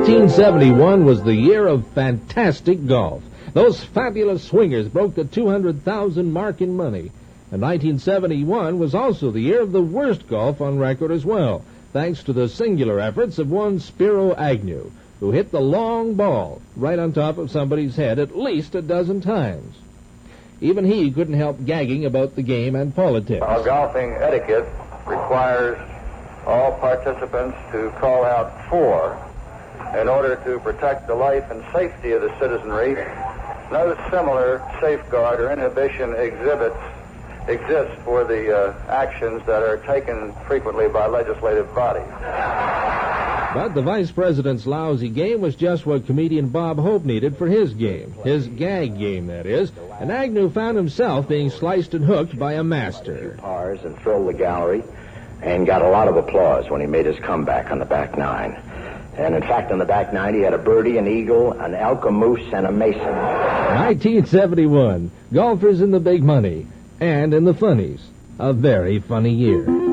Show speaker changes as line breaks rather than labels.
1971 was the year of fantastic golf. Those fabulous swingers broke the 200,000 mark in money. And 1971 was also the year of the worst golf on record as well, thanks to the singular efforts of one Spiro Agnew, who hit the long ball right on top of somebody's head at least a dozen times. Even he couldn't help gagging about the game and politics.
Our golfing etiquette requires all participants to call out four in order to protect the life and safety of the citizenry. No similar safeguard or inhibition exists for the actions that are taken frequently by legislative bodies.
But the vice president's lousy game was just what comedian Bob Hope needed for his game. His gag game, that is. And Agnew found himself being sliced and hooked by a master.
Pars and filled the gallery and got a lot of applause when he made his comeback on the back nine. And in fact, on the back nine, he had a birdie, an eagle, an Elka Moose, and a Mason.
1971. Golfers in the big money. And in the funnies. A very funny year.